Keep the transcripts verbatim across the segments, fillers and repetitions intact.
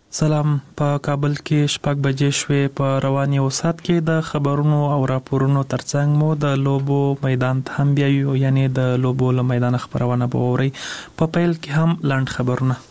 سلام. په کابل کې شپږ بجې شوې. په روان یو ساعت کې د خبرونو او راپورونو ترڅنګ مو د لوبو میدان ته هم بیایو، یعنی د لوبو له میدان خبرونه به وورئ. په پیل کې هم لاند خبرونه.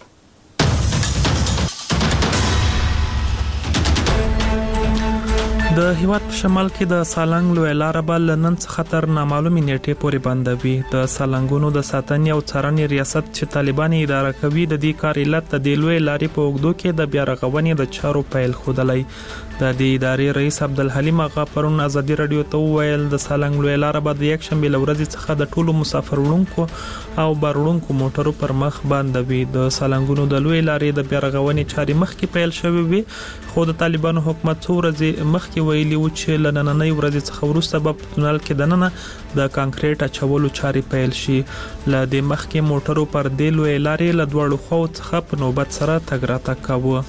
د هیواد په شمال کې د سالنګ لوی لاره به له نن څخه تر نامعلومې نیټې پورې بنده وي. د سالنګونو د ساتنې او څارنې ریاست چې طالبان اداره کوي د دې کار علت د دې لوی لارې په اوږدو کې د بیا رغونې د چارو پیل ښودلی. د دې ادارې رئیس عبدالحلیم آغا پرون ازادي رادیو ته وویل د سالنګ لوی لاره به د یکشنبې له ورځې څخه د ټولو مسافر وړونکو او بار وړونکو موټرو پر مخ بنده وي. د سالنګونو د لوی لارې د بیا رغونې چارې مخکې پیل شوې وي، خو د طالبانو حکومت څو ورځې مخکې ویلي و چې له نننۍ ورځې څخه وروسته به په تونل کې دننه د کانکریټ اچولو چارې پیل شي. له دې مخکې موټرو پر دې لوی لارې له دواړو خواو څخه په نوبت سره تګ راتګ کاوه.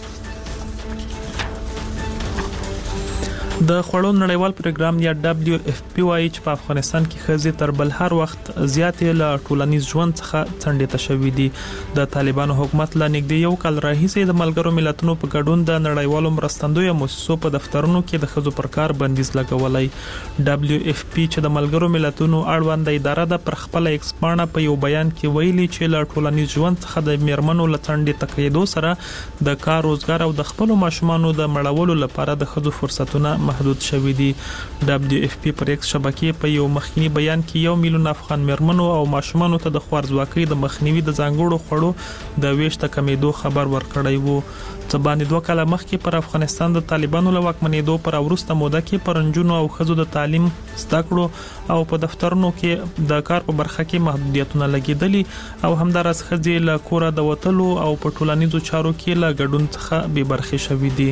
د خوړو نړیوال پروګرام یا دبليو اف پی وايي چې په افغانستان کې ښځې تر بل هر وخت زیاتې له ټولنیز ژوند څخه څنډې شوې دي. د طالبانو حکومت لا نږدې یو کال راهیسې د ملګرو ملتونو په ګډون د نړیوالو مرستندویو مؤسسو په دفترونو کې د ښځو پر کار بندیز لګولای. دبليو اف پی چې د ملګرو ملتونو اړوند اداره د پر خپل ایکس پاڼه په یو بیان کې ویلي چې له ټولنیز ژوند څخه د میرمنو له څنډې تکیدو سره د کار روزګار او د خپل ماشومانو د مړولو لپاره د ښځو فرصتونه محدود شوي دي. دبليو اف پی پر ایکس شبکې په یو مخکینی بیان کې یو میلیون افغان میرمنو او ماشومانو ته د خوارځواکۍ د مخنیوي د ځانګړو خوړو د ویش د کمیدو خبر ورکړی وو. څه باندې دوه کاله مخکې پر افغانستان د طالبانو له واکمنېدو پر وروسته موده کې پر نجونو او ښځو د تعلیم، زده کړو او په دفترونو کې د کار په برخه کې محدودیتونه لګېدلي او همداراز ښځې له کوره د وتلو او په ټولنیزو چارو کې له ګډون څخه بې برخې شوي دي.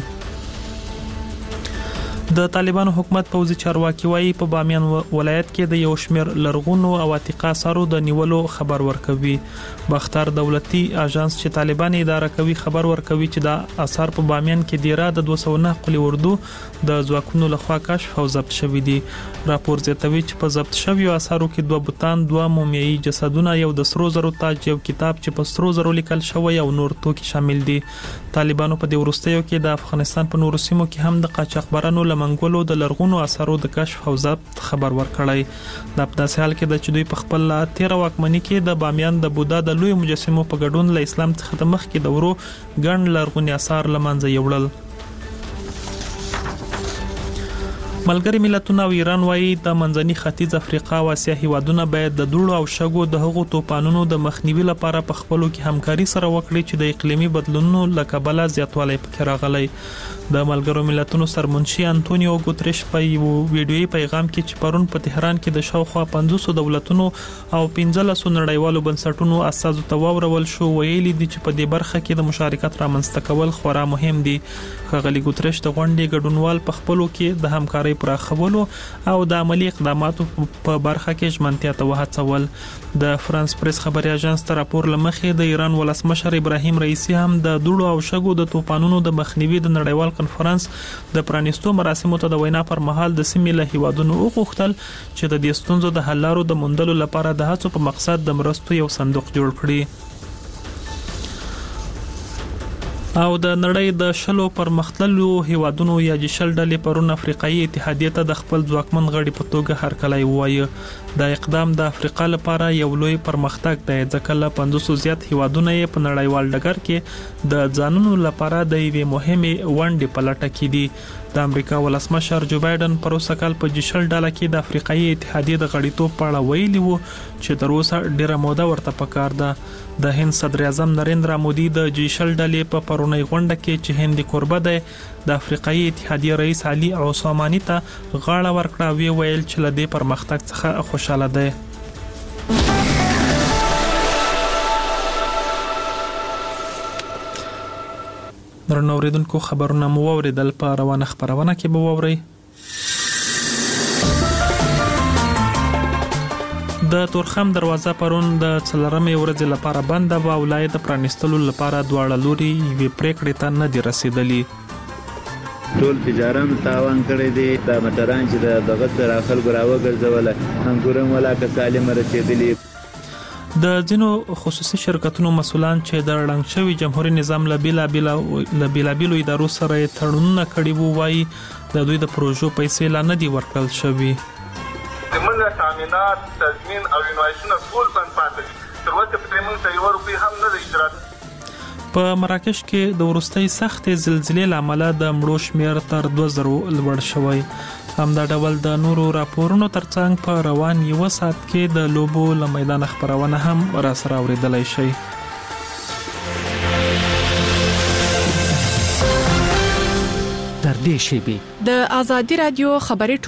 د طالبانو حکومت پوځي چارواکي وايي په بامیان ولایت کې د یو شمېر لرغونو او عتیقه آثارو د نیولو خبر ورکوي. بختر دولتي اژانس چې طالبان اداره کوي خبر ورکوي چې د آثار په بامیان کې دیره د دوه سوه نه قلي اردو د ځواکونو لخوا کشف او ضبط شوي دي. راپور زیاتوي چې په ضبط شویو آثارو کې دوه بوتان، دوه مومیایي جسدونه، یو د سرو زرو تاج، یو کتاب چې په سرو زرو لیکل شوی او نور توکي شامل دي. طالبانو په دې وروستیو کې د افغانستان په نورو سیمو کې هم د قاچاقبرانو منګولو د لرغونو آثارو د کشف او ضبط خبر ورکړی. دا په داسې حال کې د چې دوی په خپل تیر واکمنۍ کې د بامیان د بودا د لوی مجسمو په ګډون له اسلام څخه د مخکې دورو ګڼ لرغوني آثار له منځه یوړل. ملګری ملتونه او ایران وايي د منځني ختیځ افریقا او اسیا هیوادونه باید د دوړو او شګو د هغو توپانونو د مخنیوي لپاره په خپلو کې همکاري سره وکړي چې د اقلیمي بدلونونو له کبله زیاتوالی پکې راغلی. د ملګرو ملتونو سرمنشي انټونیو ګوتریش په یو ویډیويي پیغام کې چې پرون په تهران کې د شاوخوا پنځوس دولتونو او پنځلس نړیوالو بنسټونو اساسو ته واورول شو، ویلي دي چې په دې برخه کې د مشارکت رامنځته کول خورا مهم دي. ښاغلي ګوتریش د غونډې ګډونوال په خپلو کې د همکارۍ پراخولو او د عملی اقداماتو په برخه کې ژمنتیا ته وهڅول. د فرانس پریس خبري اژانس ته راپور لمخې د ایران ولسمشر ابراهیم رئیسی هم د دوړو او شګو د توپانونو د مخنیوي د نړیوال کنفرانس د پرانیستو مراسمو ته د وینا پر مهال د سیمې له هیوادونو وغوښتل چې د دې ستونزو د حل لارو د موندلو لپاره د هڅو په مقصد د مرستو یو صندوق جوړ کړي. او د نړۍ د شلو پرمختللو هیوادونو یا جی شل ډلې پرون افریقایي اتحادیه ته د خپل ځواکمن غړي په توګه هرکلی ووایه. دا اقدام د افریقا لپاره یو لوی پرمختګ دی ځکه له پنځوسو زیات هیوادونه یې په نړیوال ډګر کې د ځانونو لپاره د یوې مهمې ونډې په لټه کې دي. د امریکا ولسمشر جو بایدن پر اوسه کال په جی شل ډله کې د افریقایي اتحادیه د غړیتوب په اړه ویلي وو چې تر اوسه ډیره موده ورته پکار ده. د هند صدر اعظم نریندرا مودي د جی شل ډلې په پرونی غونډه کې چې هند کوربه دی د افریقایي اتحادیه رئیس علي عثماني ته غاړه ورکړه او ویل چې له دې پرمختګ څخه خوشاله دی. درنو اوریدونکو خبرونه مو واوریدل. په روانه خبرونه کې به واورئ د تورخم دروازه پرون د څلورمې ورځې لپاره بنده و او لای د پرانیستلو لپاره دواړه لوري یوې پریکړې ته نه دي رسیدلي. ټول تجاران تاوان کړی دی. دا موټران چې د دغه سره خلکو راوګرځول انګورم ولا که سالم رسیدلی. د ځینو خصوصي شرکتونو مسولان چې د ړنګ شوي جمهوریت نظام له بیلابیل له بیلابیلو ادارو سره تړونونه کړي وو وایي د دوی د پروژو پیسې لا نه دي ورکړل شوي. زمونږ تامینات تضمین او انوایسونه ټول بند پاتې دي. تر اوسه پرې موږ ته یو روپۍ هم نه ده اجرا. په مراکش کې د وروستۍ سختې زلزلې له امله د مړو شمېر تر دوه زره لوړ شوی. همدا ډول د نورو راپورونو ترڅنګ په روان یو ساعت کې د لوبو له میدان خبرونه هم را سره اوریدلای شي. در دې شیبې د آزادي رادیو خبري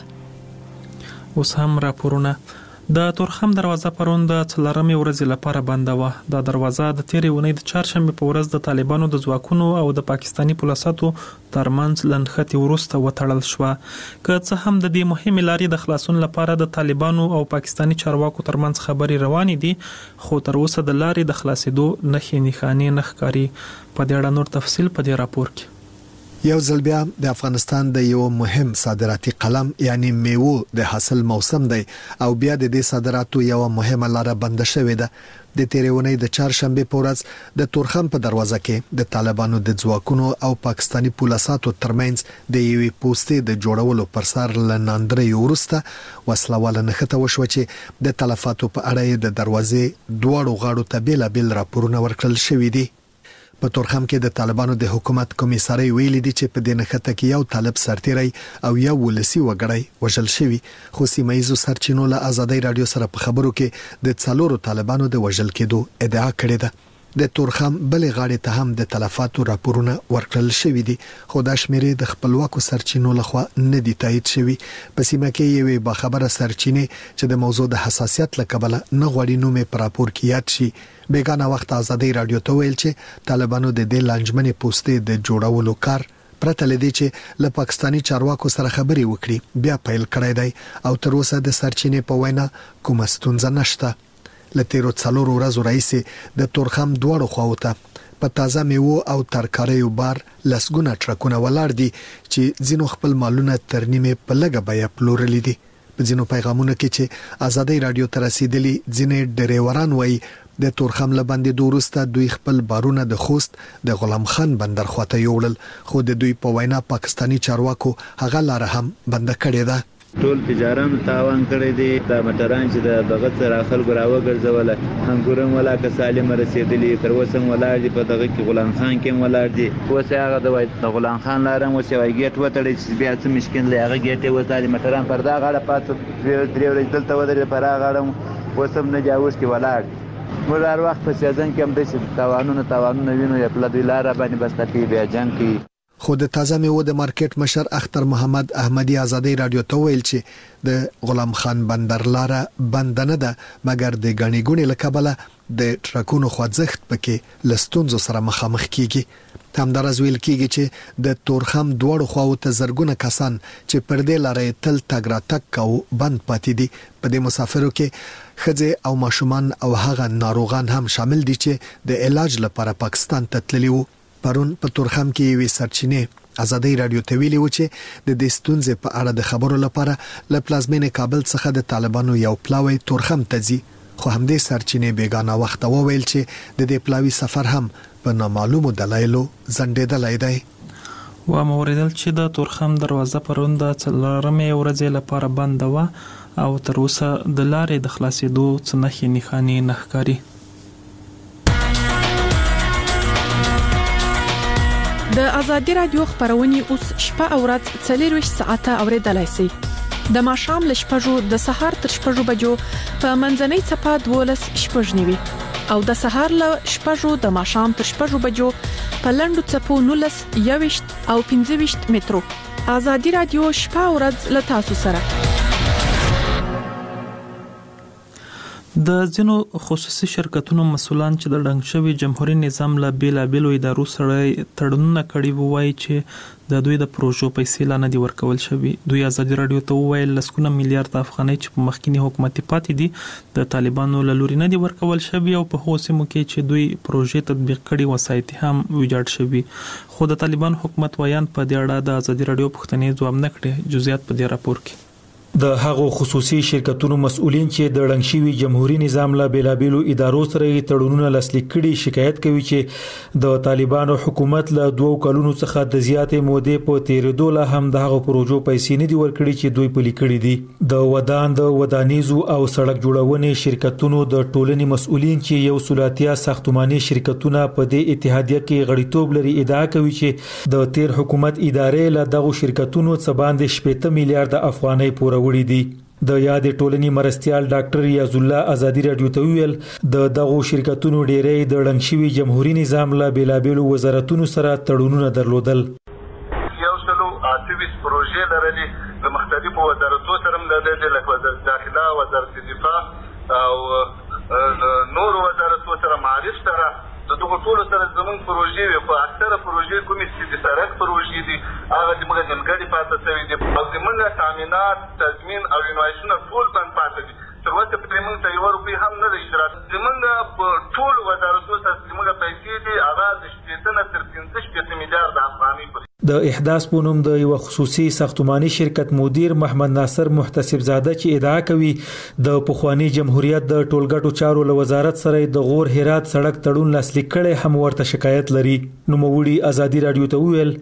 ټولګه اوس هم راپورونه. د تورخم دروازه پرون د څلورمې ورځې لپاره بنده و. دا دروازه د تیرې اونۍ د چهارشنبه په ورځ د طالبانو د ځواکونو او د پاکستاني پولیسو ترمنځ لنډخطي وروسته وتړل شو. که څه هم د دې مهمې لارې د خلاصون لپاره د طالبانو او پاکستاني چارواکو ترمنځ خبرې روانې دي، خو تر اوسه د لارې د خلاصېدو نښې نښانې نه ښکاري. په دې اړه نور تفصیل په دې راپور کې. یو ځل بیا د افغانستان د یو مهم صادراتي قلم یعنی میوه د حاصل موسم دی او بیا د دې صادراتو یو مهمه لار بند شوې ده. د تیرونې د چهارشنبه په ورځ د تورخم په دروازه کې د طالبانو د ځواکونو او پاکستاني پولیسو ترمنځ د یوې پوسټې د جوړولو پر سر لناندرې ورسته وسلواله نخته وشو چې د تلفاتو په اړه د دروازې دوړو غاړو ته بیل بیل راپورونه ورکړل شوې دي. په تورخم کې د طالبانو د حکومت کمیساري ویلي دي چې په دې نخته کې یو طالب سرتیری او یو ولسی وګړی وژل شوی، خو سیمایزو سرچینو له آزادۍ رادیو سره په خبرو کې د څلورو طالبانو د وژل کېدو ادعا کړې ده. د تورخم بلې غاړې ته هم د تلفاتو راپورونه ورکړل شوی دي، خو دا شمیرې د خپلواکو سرچینو لخوا نه دي تایید شوی. په سیمه کې یوې باخبره سرچینې چې د موضوع د حساسیت لکبله نه غوړي نومې پر راپور کې یاد شي بیگانه وخت آزادۍ رادیو ته ویل چې طالبانو د دې لانجمنې پوسټې د جوړولو کار پرته لدی چې له پاکستاني چارواکو سره خبرې وکړي بیا پیل کړی دی او تر اوسه د سرچینې په وینا کومه ستونزه نشته. لتیرو څلورو ورځو رئیس د تورخم دوړو خواوته په تازه میوه او ترکاریو بار لسګونه ټرکونه ولاړ دي چې ځینو خپل مالونه تر نیمه په لګه بیا پلورل دي. په ځینو پیغامونو کې چې آزادۍ رادیو ته رسیدلي ځینې ډریوران وایي د تورخم لبندې دوروسته دوی خپل بارونه د خوست د غلام خان بندر خواته یوړل، خو د دوی په وینا پاکستاني چارواکو هغه لار هم بند کړې ده. ټول تجاران تاوان کړی دی. د مټران چې د دغه سره خلکو راوګرځول انګورم ولا که سالم رسیدلی تر اوسه ولاړ دي. په دغه کې غلام خان کې ولاړ دي. اوس هغه د وای د غلام خان لارم اوس یو گیټ وتړي چې بیا څه مشکل دی. هغه گیټ وتړي مټران پر دا غاړه پاتې درې ورځې دلته ودرې پر هغه غاړه اوس هم نه جاوز کې ولاړ. موږ هر وخت په سیزن کې هم د تاوانونو تاوانونه وینو یا په دې لار باندې بس تپی بیا جنگ کی. خو د تازه میوه د مارکیټ مشر اختر محمد احمدی آزادۍ رادیو ته ویل چې د غلام خان بندر لاره بند نه ده، مګر د غنی ګونی لکبله د ټرکونو خوځښت پکې لستونزو سره مخامخ کیږي. همدارز ویل کیږي چې د تورخم دوړو خواو ته زرګونه کسان چې پر دې لارې تل تګ را تګ کوي بند پاتې دي. په دې مسافرو کې ښځې او ماشومان او هغه ناروغان هم شامل دي چې د علاج لپاره پاکستان ته تللي وو. پرون په تورخم کې یوې سرچینې آزادۍ رادیو ته ویلي و چې د دې ستونزې په اړه د خبرو لپاره له پلازمینې کابل څخه د طالبانو یو پلاوی تورخم ته ځي، خو همدې سرچینې بیگانه وخت وویل چې د دې پلاوی سفر هم په نامعلومو دلایلو ځنډېدلی دی. و موریدل چې د تورخم دروازه پرون د څلورمې ورځې لپاره بنده و او تر اوسه د لارې د خلاصېدو څه نښې نښانې نه ښکاري. د آزادي رادیو خبرونه اوس شپه او ورځ څلور ساعته اوریدلای شئ. د ماښام ل شپږو د سهار تر شپږو بجو په منځنۍ صفه دولس شپږ نیوي او د سهار ل شپږو د ماښام تر شپږو بجو په لندو صفو نولس یويشت او پنځه مترو. آزادي رادیو شپه او ورځ ل تاسو سره. د ځینو خصوصي شرکتونو مسولان چې د ړنګ شوي جمهوریت نظام له بیلابیلو ادارو سره تړونونه کړي وو وایي چې د دوی د پروژو پیسې لا نه دي ورکول شوي. دوی آزادي رادیو ته وویل لسګونه میلیارډ افغانۍ چې په مخکینی حکومت پاتې دي د طالبانو له لوري نه دي ورکول شوي او په هغو سیمو کې چې دوی پروژې تطبیق کړي وسایط هم ویجاړ شوي. خو د طالبان حکومت ویان په دې اړه د آزادي رادیو پوښتنې ځواب نه کړي. جزئیات په دې راپور کې. د هغو خصوصي شرکتونو مسؤلین چې د ړنګ شوي جمهوریت نظام له بیلابېلو ادارو سره تړونونه لاسلیک کړي شکایت کوي چې د طالبانو حکومت له دوو کلونو څخه د زیاتې مودې په تیرېدو لا هم د هغو پروژو پیسې نه دي ورکړي چې دوی پلي کړي دي. د ودان د ودانیزو او سړک جوړونې شرکتونو د ټولنې مسؤلین چې یو سلاتیا ساختماني شرکتونه په دې اتحادیه کې غړیتوب لري ادعا کوي چې د تیر حکومت ادارې له دغو شرکتونو څخه باندې شپږ میلیارډ افغانۍ پوره وړي دي. د یاد ټولنې مرستيال ډاکټر ریاض الله ازادي رادیو ته ویل د دغو شرکتونو ډېرې د ړنګ شوي جمهوریت نظام له بیلابېلو وزارتونو سره تړونونه درلودل. یو سلو اته پروژې لرلې د مختلفو وزارتونو سره د لکه وزارت داخله، وزارت دفاع او نور وزارتونو سره معرفت سره د دغه ټولو سره زموږ پروژې وي، خو اکثره پروژې کومې چې د سړک پروژې دي هغه زموږ نیمګړې پاتې شوي دي او زموږ تامینات، تضمین او انوایسونه ټول بند پاتې دي. تر اوسه پرې موږ ته یوه روپۍ هم نه ده اشتراک. زموږ په ټولو وزارتونو سره زموږ پیسې دي هغه د شپېته نه تر پنځه شپېته میلیارډه افغانۍ پورې. د احداث په نوم د یو خصوصي ساختماني شرکت مدیر محمد ناصر محتسب زاده چې ادعا کوي د پخوانی جمهوریت د ټولګټو چارو له وزارت سره د غور هرات سړک تړون لاسلیک کړي هم ورته شکایت لري. نو موړي ازادي رادیو ته ویل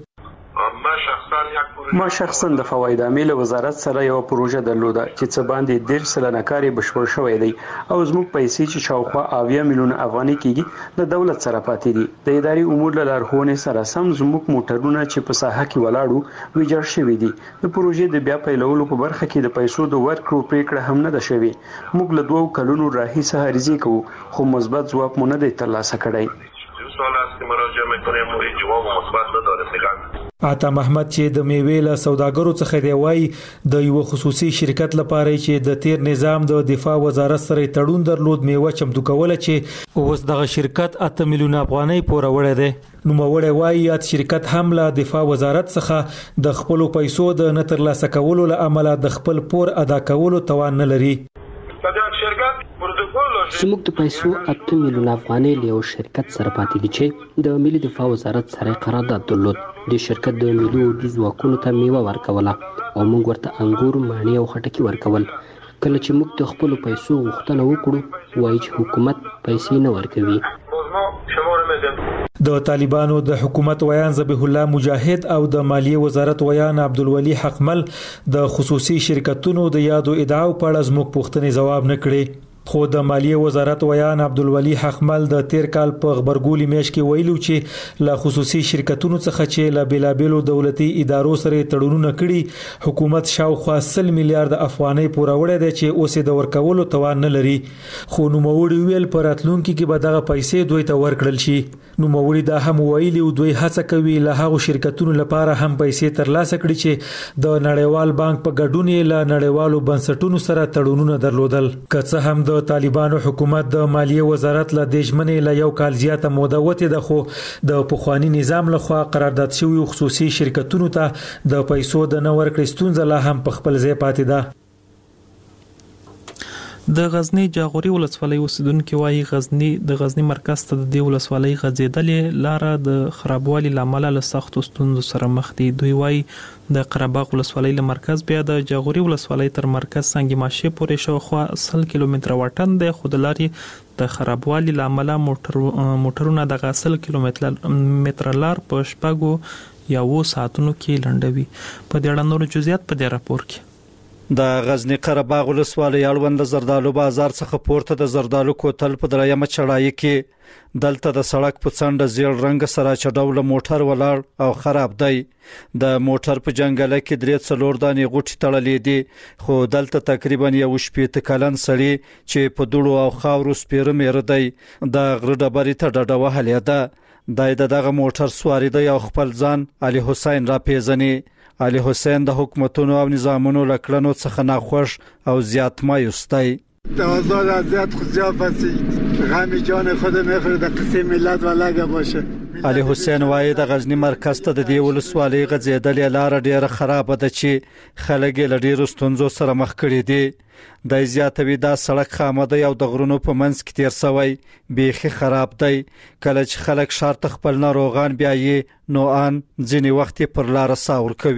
ما شخصا د فواید عامل وزارت سره یو پروژه درلوده چې څه باندې ډیر سلنه کاری بشپړ شوی دی او زموږ پیسې چې شاوخوا اویا میلیون افغانۍ کېږي د دولت سره پاتې دي. د اداري امور له لارښوونې سره سم زموږ موټرونه چې په ساحه کې ولاړو ویجاړ شوي دي. د پروژې د بیا پیلولو په برخه کې د پیسو د ورکړو پریکړه هم نه ده شوې. موږ له دوو کلونو راهیسې هرزي کوو خو مثبت ځواب مو نه دی ترلاسه کړی. عطا محمد چې د میوې له سوداګرو څخه دی وایي د یو خصوصي شرکت لپاره چې د تیر نظام د دفاع وزارت سره تړون درلود میوه چمتو کوله چې اوس دغه شرکت اته میلیون افغانۍ پوره وړي دي. نو موړی وایي یاد شرکت هم له دفاع وزارت څخه د خپل پیسو د نتر لاسه کولو له عمله د خپل پور ادا کولو توان نه لري. زموږ د پیسو اته میلیون افغانۍ له یو شرکت سره پاتې دي چې د ملي دفاع وزارت سره قرارداد درلود. د شرکت د ملي اردو ځواکونو ته میوه ورکوله او موږ ورته انګور، مڼې او خټکي ورکول. کله چې موږ د خپل پیسو غوښتنه وکړو وایي چې حکومت پیسې نه ورکوي. د طالبانو د حکومت ویان ذبیح الله مجاهد او د مالیه وزارت ویان عبدالولي حقمل د خصوصي شرکتونو د یادو ادعاو په اړه زموږ پوښتنې ځواب نه کړي. خو د مالیه وزارت ویان عبدالولي حقمل د تیر کال په خبرګولي میاشت کې ویلو چې له خصوصي شرکتونو څخه چې له بیلابېلو دولتي ادارو سره تړونونه کړي حکومت شاوخوا سل میلیارډ افغانۍ پوره وړي دي چې اوس د ورکولو توان نه لري. خو نوموړي ویل په راتلونکي کې به دغه پیسې دوی ته ورکړل شي. نوموړي دا هم ویلي او دوی هڅه کوي له هغو شرکتونو لپاره هم پیسې ترلاسه کړي چې د نړیوال بانک په ګډون یې له نړیوالو بنسټونو سره تړونونه درلودل. که څه هم د طالبانو حکومت د مالیه وزارت له دښمنې له یو کال زیاته موده وته ده خو د پخوانی نظام لخوا قرارداد شوی خصوصي شرکتونو ته د پیسو د نه ورکړې ستونزه لا هم په خپل ځای پاتې ده. د غزنی جاغوري ولسوالۍ اوسیدونکو وايي غزنی د غزنی مرکز ته د دی ولسوالۍ غځېدلې لاره د خرابوالي لامل له سخت ستونزو سره مخ دي. دوی وايي د قرهباغ ولسوالۍ له مرکز بیا د جاغوري ولسوالۍ تر مرکز سنگ ماشه پورې شاوخوا سل کیلومتر واټن دی خو د لارې د خرابوالي لامل موټر موټرونه د سل کیلومتر لار په شپږو یا و ساعتونو کې لنډوي. په دې اړه نور جزئیات په دې راپور کې. د غزنی قرهباغ ولسوالۍ اړوند د زردالو بازار څخه پورته د زردالو کوتل په دریمه چړای کې دلته د سړک په څنډه زیړ رنګ سره چډول موټر ولاړ او خراب دی. د موټر په جنگله کې درې څلور دانې غوټي تړلې دي خو دلته تقریبا یو شپېته کلن سړی چې په دوړو او خاورو سپیره مېره دی د غره ډبرې ته ډډه وهلې ده. دای دغه موټر سواری دی او خپل ځان علي حسین را پیژني. علي حسین د حکومتونو او نظامونو لکړنو څخه ناخوش او زیات مایوس دی. آزاد ازیت خودجا پسی غمی جان خود میخوره در قصه ملت و لگه باشه. علي حسین وایي د غزنی مرکز ته د دی ولسوالۍ غځېدلې لار ډیره خراب ده چې خلک له ډیرو ستونزو سره مخ کړي دي. د زیاتوي دا سړک خامه دی او د غرونو په منځ کې تیر شوی بیخي خراب دی. کله چې خلک شارت خپل ناروغان بیايي نو ان ځینې وخت پر لار ساور کوي.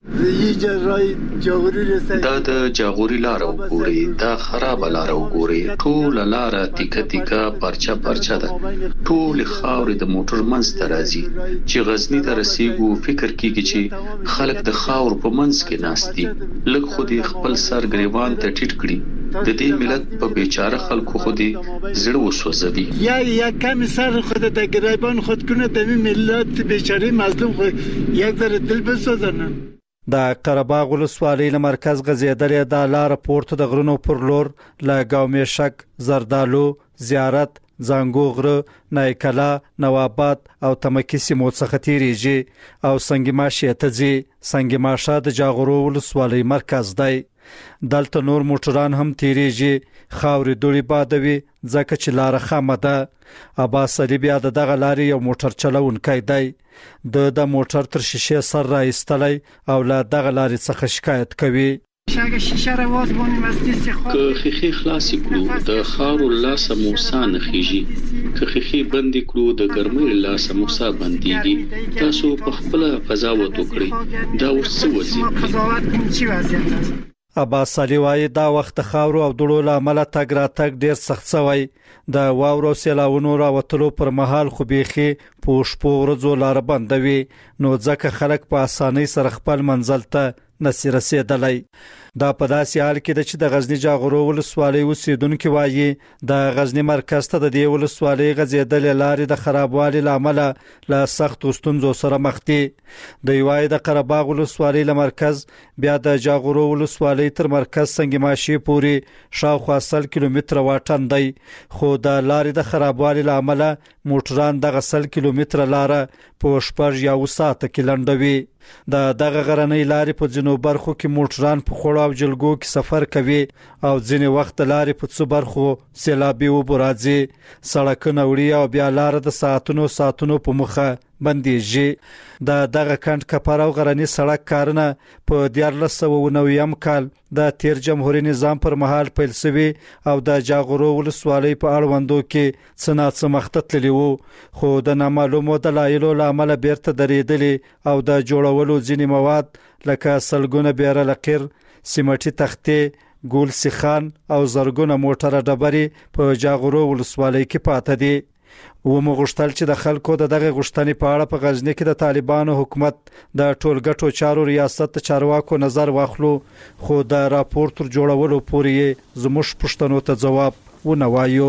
دا د جاغوري لار وګوري دا خراب لار وګوري ټول لار تیکه تیکه پرچا پرچا ده ټول خاورې د موټر منځ ته راځي چې غزنی ته رسیدو فکر کیږي چې خلک د خاور په منځ کې ناشتي لږ خو دې خپل سر ګریوان ته ټیټ کړي د دې ملت په بیچاره خلکو خو دې زړه وسوځوي یا یا کم سر خود د ګریوان خود کنه د ملت بیچاره مظلوم خو یک ذره دل بسوزنه. د قرهباغ ولسوالۍ له مرکز غزیدلې د لار پورته د غرونو پر لور له ګاومېشک زردالو زیارت زنګو غره نایکلا نواباد او تمکی سیمو څخه تیریږي او سنگماشه ته ځي سنگماشه د جاغورو ولسوالۍ مرکز دی دلته نور موټران هم تیریږي خاورې دوړي بادوي ځکه چې لار خامه ده عباس علي بیا دغه لارې یو موټر چلونکی دی د د موټر تر شیشه سر راایستلی او له دغه لارې څخه شکایت کوي شاګه شیشه راوځ باندې مستي خو که خخي خلاص کړو د خارو لاسه موسی نخیږي که خخي بند کړو د ګرمۍ لاسه موسی بنديږي تاسو په خپل فضا وته کړی دا ورڅ وځي قضاوت کوم چې وضعیت عباس علي وايي دا وخت خاورو او دړو لامل تګ را تګ ډیر سخت شوی د واورو سیلاونو راوتلو پر مهال خو بيخي پوش پورځو لار بندوي نو ځکه خلک په اسانۍ سره خپل منزل ته نسی رسیدلی دا په داسې حال کې چې د غزنی جاغورو ولسوالۍ اوسیدونکو وایي د غزنی مرکز ته د دې ولسوالۍ غزیدلې لارې د خرابوالي لامل له سخت ستونزو سره مخ دي د یوای د قرهباغ ولسوالۍ له مرکز بیا د جاغورو ولسوالۍ تر مرکز سنگماشي پوري شاوخوا سل کیلومتر واټن دی خو د لارې د خرابوالي لامل موټران د غسل کیلومتر لار په شپږ یا وساته کې لنډوي د دغه غرنۍ لارې په جنوب برخو کې موټران په خوړو او جلګو کې سفر کوي او ځینې وخت لارې په څو برخو سیلابي وبو راځي سړکونه وړي او بیا لار د ساعتونو ساعتونو په مخه بنديږي د دغه کند کپر او غرنۍ سړک کارونه په دیارلس سوه او نویم کال د تیر جمهوریت نظام پر مهال پیل شوی او د جاغورو ولسوالۍ په اړوندو کې څناڅه مختتلی وو خو د نامعلومو دلایلو لامل بیرته درېدلې او د جوړولو ځینې مواد لکه سلګونه بیره لقیر سیمټي تختې ګول سیخان او زرګونه موټر ډبرې په جاغورو ولسوالۍ کې پاتې دي و مغشتل چې د خلکو د دغه غشتنې په اړه په غزنی کې د طالبانو حکومت د ټولګټو چارو ریاست چارواکو نظر واخلو خو د راپور تر جوړولو پورې زموږ پښتنو ته جواب ونه وایو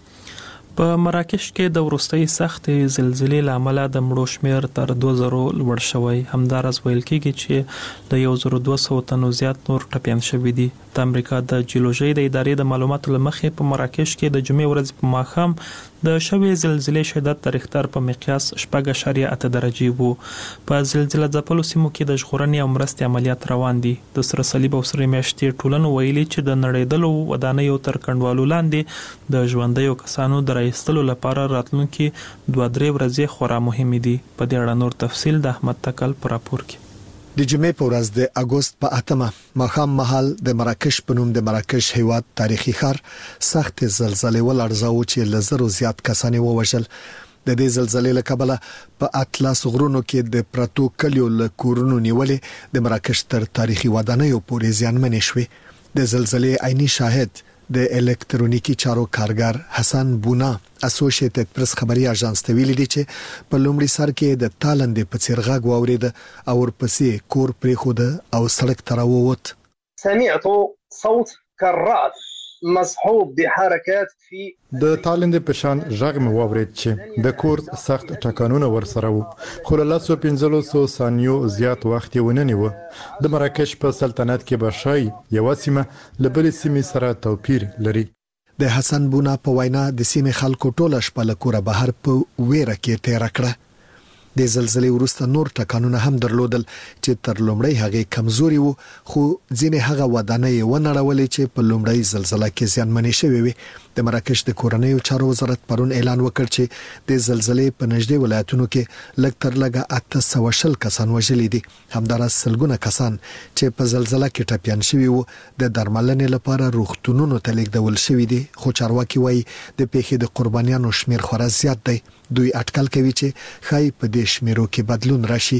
په مراکش کې د ورستۍ سخت زلزلې لامل د مړو شمیر تر دوه زره لوړ شوی همدارس ویل کېږي چې د یو زره دوه سوه تنو زیات نور ټپيان شوي دي د امریکا د جیولوژي د ادارې د معلوماتو لمخې په مراکش کې د جمعې ورځ په ماښام د شوې زلزلې شدت د ریختر په مقیاس شپږ اعشاریه اته درجې وو په زلزلې ځپلو سیمو کې د ژغورنې او مرستې عملیات روان دي د سره صلیب او سره میاشتې ټولنو ویلي چې د نړیدلو ودانیو تر کنډوالو لاندې د ژوندیو کسانو د راایستلو لپاره راتلونکي دوه درې ورځې خورا مهمې دي په دې اړه نور تفصیل د احمد تکل پر راپور کې د جمعې په ورځ د اگست په اتمه ماښام مهال د مراکش په نوم د مراکش هیواد تاریخي ښار سخت زلزلې ولړزاو چې لزرو زیات کسان ووژل د دې زلزلې له کبله په اطلس غرونو کې د پراتو کلیو له کورونو نیولې د مراکش تر تاریخي ودانیو پورې زیانمنې شوې د زلزلې عیني شاهد د الکترونیکی چارو کارګر حسن بونا اسوسییټډ پریس خبري اژانس ته ویلي دي چې په لومړي سر کې د تالندې په څیر غږ واورید او ورپسې کور پرې خود او سړک ته راووت سمعت صوت كرات مصحوب بحركات في د تالندې په شان غږ مې واورید چې د کور سخت ټکانونه ورسره وو خو له لاسو پنځلو سو ثانیو زیات وخت یې ونه نیو د مراکش په سلطنت کې بشای یو سیمه لبل سیمه سره توپیر لري د حسن بونا په وینا د سیمه خلکو ټوله شپه له کوره بهر په ویره کې تیر کړه د زلزلې وروسته نور ټکانونه هم درلودل چې تر لومړی هغه کمزوري وو خو ځینې هغه ودانۍ ونړولې چې په لومړی زلزلې کې زیانمنې شوې وي د مراکش د کورنیو چارو وزارت پرون اعلان وکړ چې د زلزلې په نږدې ولایتونو کې لږ تر لږه اته سوه شل کسان وژلي دي همدارس سلګونه کسان چې په زلزلې کې ټپيان شوي وو د درملنې لپاره روغتونونو ته لیږدول شوي دي خو چارواکي وایي د پیښې د قربانیانو شمیر خورا زیات دی دوی اټکل کوي چې خای په دې شمیرو کې بدلون راشي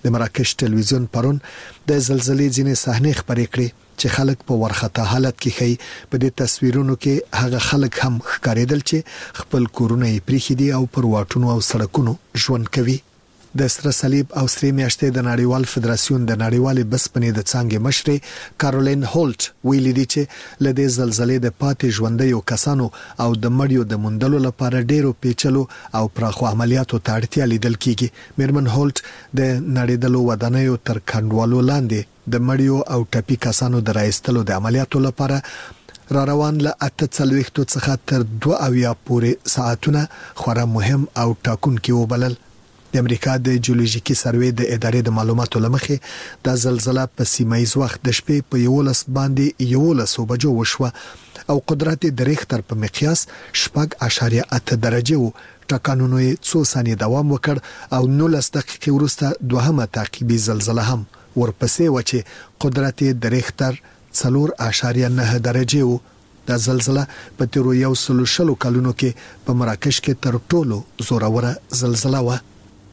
د مراکش ټلویزیون پرون د زلزلې ځینې صحنې خبرې کړې چې خلک په ورخته حالت کې خي. په دې تصویرونو کې هغه خلک هم ښکارېدل چې خپل کورونه یې پریښي دي او پر واټونو او سړکونو ژوند کوي. د سره صلیب او سرې میاشتې د نړیوال فدراسیون د نړیوالې بسپنې د څانګې مشرې کارولین هولټ ویلي دي چې لدې زلزلې د پاتې ژوندیو کسانو او د مړیو د موندلو لپاره ډېرو پیچلو او پراخو عملیاتو ته اړتیا لیدل کیږي. میرمن هولټ د نړیدلو ودانیو تر کنډوالو لاندې د مړیو او ټپي کسانو د راایستلو د عملیاتو لپاره را روان له اته څلوېښتو څخه تر دوه اویا پورې ساعتونه خورا مهم او ټاکونکي وبلل. د امریکا د جیولوژیکي سروې د ادارې د معلوماتو لمخې د زلزلہ په سیمایي وخت د شپې په یولس باندې یولس بجو وشوه او قدرت د ریختر په مقیاس شپږ اشاریه اته درجه وو. ټکانونو یې څو ثانیې دوام وکړ او نولس دقیقې وروسته دوهمه تعقیبي زلزلہ هم ورپسې و چې قدرت د ریختر څلور اشاریه نه درجه وو. د زلزلہ په تیرو یو سلو شلو کلونو کې په مراکش کې تر ټولو زوروره زلزلہ و.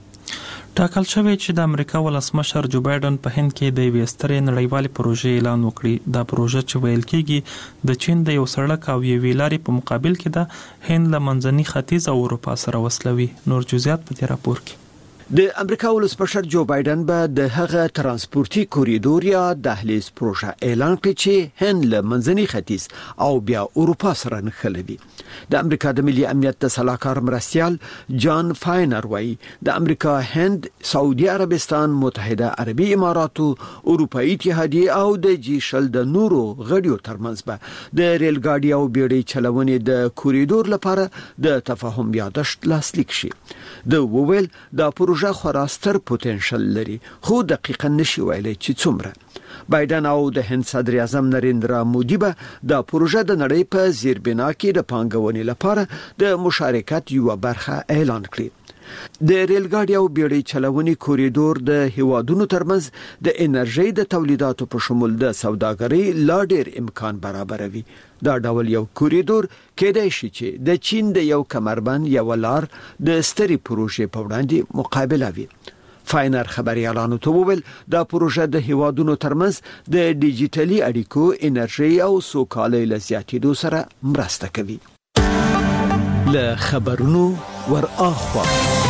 ټاکل شوی چې د امریکا ولسمشر جو بایدن په هند کې د یوې سترې نړیوالې پروژې اعلان وکړي. دا پروژه چې ویل کېږي د چین د یو سړک او یوې لارې په مقابل کې د هند له منځني ختیځ او اروپا سره وصلوي. نور جزئیات په دې راپور کې. د امریکا ولسمشر جو بایدن به د هغه ترانسپورتي کوریډور یا دهلیز پروژه اعلان کړي چې هند له منځني ختیځ او بیا اروپا سره نښلوي. د امریکا د ملي امنیت د سلاکار مرستیال جان فاینر وایي د امریکا، هند، سعودي عربستان، متحده عربي اماراتو، اروپאי اتحادیه او د جی شل د نورو غړیو ترمنځ به د ریل ګاډي او بیړۍ چلونې د کوریډور لپاره د تفاهم یادښت لاسلیک شي. د وویل د پروژه خورا ستر پوتنشل لري خو دقیقاً نشي ویلای چې څومره. بایدن او د هند صدر اعظم نریندرا مودي به د پروژه د نړۍ په زیربنا کې د پانګونې لپاره د مشارکت یو برخه اعلان کړي. د ریل ګاډي او بیړۍ چلونې کوریډور د هیوادونو ترمنځ د انرژي د تولیداتو په شمول د سوداګرۍ لا ډیر امکان برابروي. دا ډول یو کوریډور کېدای شي چې د چین د یو کمربند یا ولار د ستري پروژې په وړاندې مقابله وي. فاینر خبريالانو ته وویل دا پروژه د هیوادونو ترمنځ د ډیجیټلي اړیکو، انرژي او سوکالۍ له زیاتېدو سره مرسته کوي. له خبرونو ور اخوا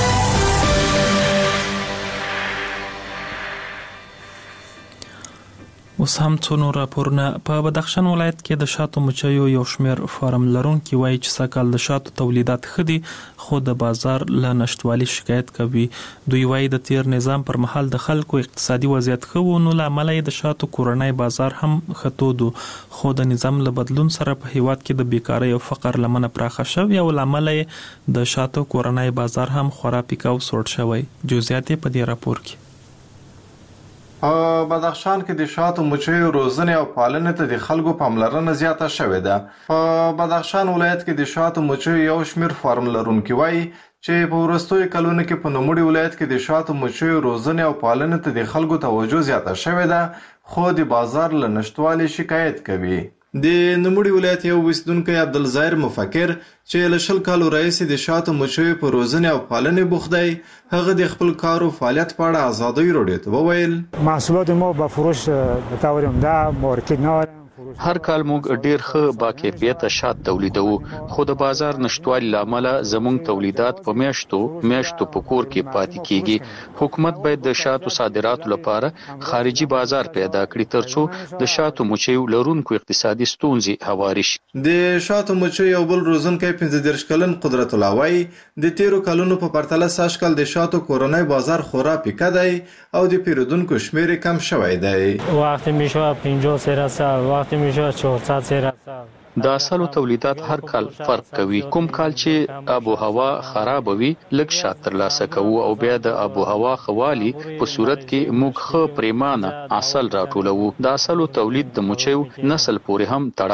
اوس هم څو نور راپورونه. په بدخشان ولایت کې د شاتو مچیو یو شمېر فارم لرونکي وایي چې سږکال د شاتو تولیدات ښه دي خو د بازار له نشتوالي شکایت کوي. دوی وایي د تیر نظام پر مهال د خلکو اقتصادي وضعیت ښه و نو له امله د شاتو کورنۍ بازار هم ښه تود و خو د نظام له بدلون سره په هیواد کې د بیکارۍ او فقر لمنه پراخه شوې او له امله د شاتو کورنۍ بازار هم خورا پیکا او سوړ شوی. جزئیات په دې راپور کې. په بدخشان کې د شاتو مچیو روزنې او پالنې ته د خلکو پاملرنه زیاته شوې ده. په بدخشان ولایت کې د شاتو مچیو یو شمېر فارم لرونکي وایي چې په وروستیو کلونو کې په نوموړي ولایت کې د شاتو مچیو روزنې او پالنې ته د خلکو توجه زیاته شوې ده خو د بازار له نشتوالي شکایت کوي. د نوموړي ولایت یو اوسیدونکی عبدالظاهر مفکر چې له شل کالو راهیسې د شاتو مچیو په روزنې او پالنې بوخت دی، هغه د خپل کار او فعالیت په اړه ازادۍ راډیو ته وویل. محصولات ما به فروش به طور عمده مارکت نداریم. هر کال موږ ډیر ښه باکیفیته شات تولیدوو خو د بازار نشټوالي لامل زموږ تولیدات په میاشتو میاشتو په کور کې پاتې کیږي. حکومت باید د شاتو صادراتو لپاره خارجي بازار پیدا کړي ترڅو د شاتو مچیو لرونکو اقتصادي ستونزې هواري شي. د شاتو مچیو یو بل روزونکی پنځه دېرش کلن قدرت الله وایي د تیرو کلونو په پرتله سږ کال د شاتو کورنۍ بازار خورا پیکه دی او د پیرودونکو شمیر کم شوی دی. وقتی میشه پنجاه سیرسال وقتی میشه چهارصد سیرسال. د اصلو تولیدات هر کال فرق کوي. کوم کال چې آب و هوا خراب وي لږ شات ترلاسه کوو او بیا د آب و هوا خوالي په صورت کې موږ ښه پریمانه اصل راټولوو. د اصلو تولید د مچیو نسل پورې هم تړاو لري.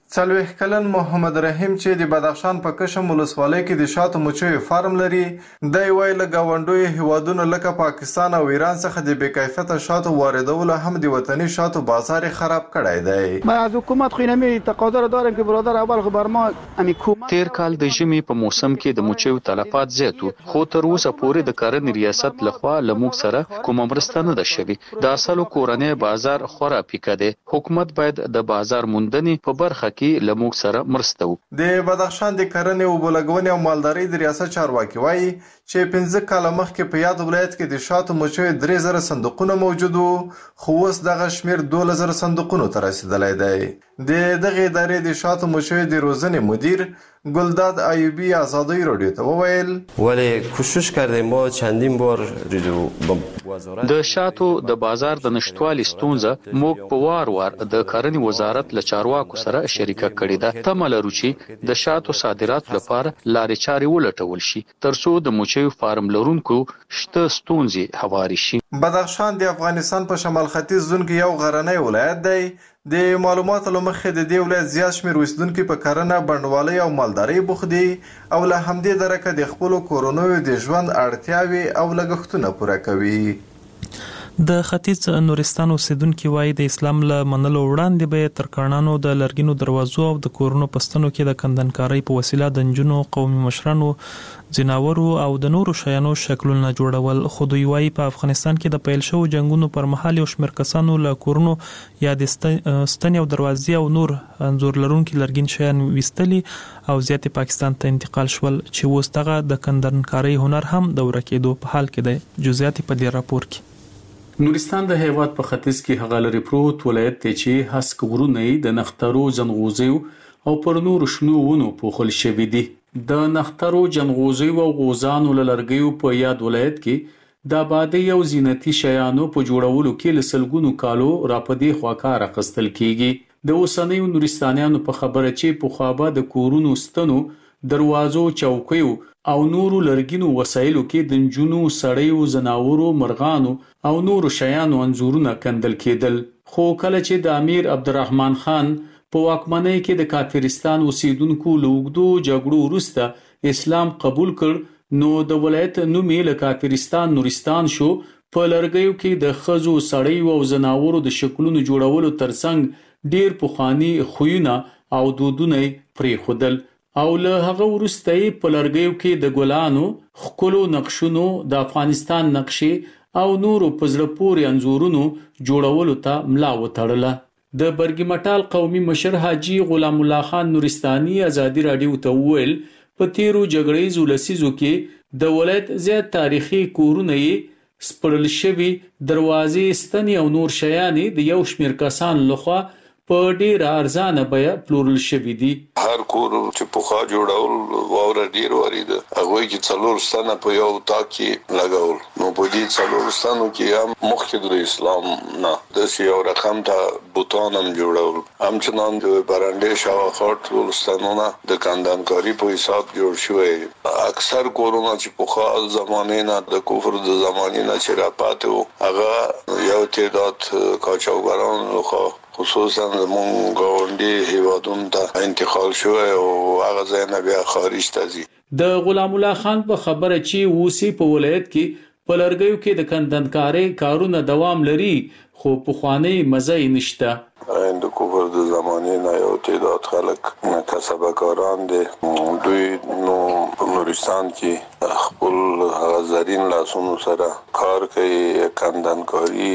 څلوېښت کلن محمد رحیم چې د بدخشان په کشم ولسوالۍ کې د شاتو مچیو فارم لري، دی وایي له ګاونډیو هیوادونو لکه پاکستان او ایران څخه د بې کیفیته شاتو واردولو هم د وطني شاتو بازار خراب کړی دی. ما از حکومت خو نمی تقاضا دارم که برادر اول خو بر ما امی حکومت تیر کال د ژمي په موسم کې د مچیو تلفات زیات وو، خو تر اوسه پورې د کرنې ریاست لخوا له موږ سره کومه مرسته نه ده شوې. د اصلو کورنۍ بازار خورا پیکه دی. حکومت باید د بازار موندنې په برخه کې له موږ سره مرسته وکړي. د بدخشان د کرنې او اوبو لګونې او مالدارۍ د ریاست چارواکي وایي چې پنځه کاله مخکې په یاد ولایت کې د شاتو مچیو درې زره صندوقونه موجود وو، خو اوس دغه شمیر دولس زره صندوقونو ته رسیدلی دی. د دغې ادارې د شاتو مچیو د روزنې مدیر گلداد ایوبی آزادی رادیو ته وویل ولی کوشش کردیم ما چندین بار د شاتو د بازار د نشټوالي ستونزه موږ په وار وار د کرنې وزارت له چارواکو سره شریکه کړې ده. تمه لرو چې د شاتو صادراتو لپاره لارې چارې ولټول شي ترڅو د مچیو فارم لرونکو شته ستونزې هواري شي. بدخشان د افغانستان په شمال ختیځ زون کې یو غرنی ولایت دی. د معلوماتو له مخې د دې ولایت زیات شمېر اوسېدونکي په کرنه، بڼوالۍ او مالدارۍ بوخت دي او له همدې درکه د خپلو کورنیو د ژوند اړتیاوې او لګښتونه پوره کوي. د ختیځ نورستان اوسیدونکو وایي د اسلام له منلو وړاندې به ترکانانو د لرګینو دروازو او د کورونو پستنو کې د کندنکارۍ په وسیله د نجونو، قومي مشرانو، ځناورو او د نورو شیانو شکلونه جوړول. خو دوی وایي په افغانستان کې د پیل شوو جنگونو پر مهال یو شمېر کسانو له کورونو یا د ستنې او دروازې او نور انځور لرونکي لرګین شیان ویستلي او زیات پاکستان ته انتقال شول چې اوس دغه د کندنکارۍ هنر هم د ورکېدو په حال کې دی. جزئیات په دې راپور کې. نورستان د هیواد په ختیځ کې هغه لري پروت ولایت دی چې هسک غرونه د نخترو، ځنغوزیو او پر نورو شنو ونو پوښل شوي دي. د نخترو، جنغوزیو او غوزانو له لرګیو په یاد ولایت کې د آبادۍ او زینتي شیانو په جوړولو کې له سلګونو کالو راپدې خوا کار اخیستل کیږي. د اوسنیو نورستانیانو په خبره چې پخوا به د کورونو ستنو، دروازو، چوکیو او نورو لرګینو وسایلو کې د نجونو، سړیو، زناورو، مرغانو او نورو شیانو انځورونه کندل کېدل. خو کله چې د امیر عبدالرحمن خان په واکمنۍ کې د کافرستان اوسیدونکو له اوږدو جګړو وروسته اسلام قبول کړ، نو د ولایت نوم یې له کافرستان نورستان شو. په لرګیو کې د ښځو، سړیو او زناورو د شکلونو جوړولو ترڅنګ ډیر پخواني خویونه او دودونه پرېښودل او له هغه وروسته یې په لرګیو کې د ګلانو، ښکلو نقشونو، د افغانستان نقشې او نورو په زړه پورې انځورونو جوړولو ته ملا وتړله. د برګي مټال قومي مشر حاجي غلام الله خان نورستاني ازادي رادیو ته وویل په تیرو جګړیزو لسیزو کې د ولایت زیات تاریخي کورونه یې سپړل شوي، دروازې، ستنې او نور شیان د یو شمېر کسان لخوا په ډیره ارزانه بیه پلورل شوي دي. هر کور چې پخوا جوړول واوره ډیر وریده، هغه کې څلور ستنه په یو تا کې لګول. نو په دې څلور ستنو کې هم مخکې د اسلام نه د یو رقم ته بوتان هم جوړول، همچنان د برنډې شاوخوا ټول ستنونه د کندنکاري په حساب جوړ شوی. اکثر کورونه چې پخوا زمانې نه د کفر د زمانې نه چې راپاتې وو، هغه یو تعداد قاچاقبران لخوا خصوصا زمونږ ګاونډي هیوادونو ته انتقال شوی او هغه ځای نه بیا خارج ته ځي. د غلام الله خان په خبره چې اوسې په ولایت کې په لرګیو کې د کندنکارۍ کارونه دوام لري، خو پخوانۍ مزه یې نشته. د کفر د زمانې نه یو تعداد خلک کسبکاران دي، دوی نو په نورستان کې خپل زرین لاسونو سره کار کوي، کندنکاري،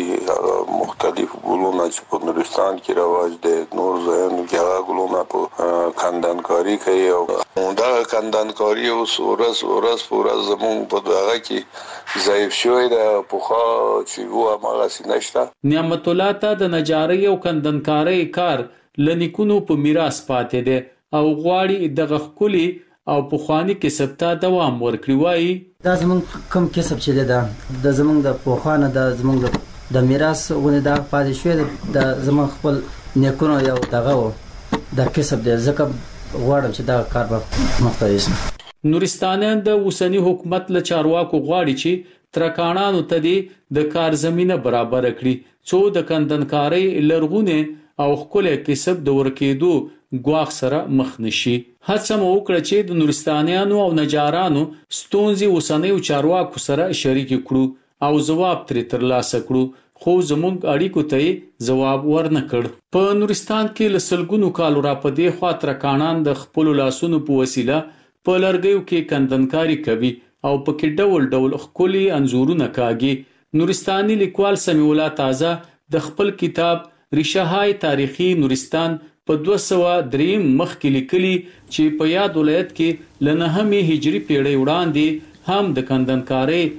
مختلف ګلونه چې په نورستان کې رواج دي، نور ځایونو کې هغه ګلونه په کندنکاري کوي او دا کندنکاري اوس ورځ ورځ په ورځ زموږ په دغه کې ضعیف شوی دی. پخوا چې وو هماغسې نشته. نعمت الله ته د نجارۍ او کندنکارۍ کار له نیکونو په میراث پاتې دی او غواړي دغه ښکلي او پخواني کسب ته دوام ورکړي. وایي دا زموږ کوم کسب چې دی دا د زموږ د پخوانه د زموږ د میراث ونې دا پاتې شوی دی، د زموږ خپل نیکونو یو دغه و دا کسب دی، ځکه غواړم چې دا کار به مخته یوسم. نورستانیان د اوسني حکومت له چارواکو غواړي چې ترکانانو ته د کار زمینه برابر کړي څو د کندنکارۍ لرغونې او ښکلي کسب د ورکېدو ګواښ سره مخ نشي. هڅه مو وکړه چې د نورستانیانو او نجارانو ستونزې اوسنیو چارواکو سره شریک کړو او جواب ترې ترلاسه کړو، خو زموږ اړیکو ته جواب ورنه کړ. په نورستان کې لسلګونو کالو را پدې خوا ترکانان د خپل لاسونو په وسیله په لرګیو کې کندنکاری کوي او پکې ډول ډول ښکلي انځورونه کاږي. نورستاني لیکوال سمیع الله تازه د خپل کتاب ریشه‌های تاریخي نورستان په دوه سوه درې مخکې لیکلي چې په یاد ولایت کې له نهمې هجري پیړۍ وړاندې هم د کندنکارۍ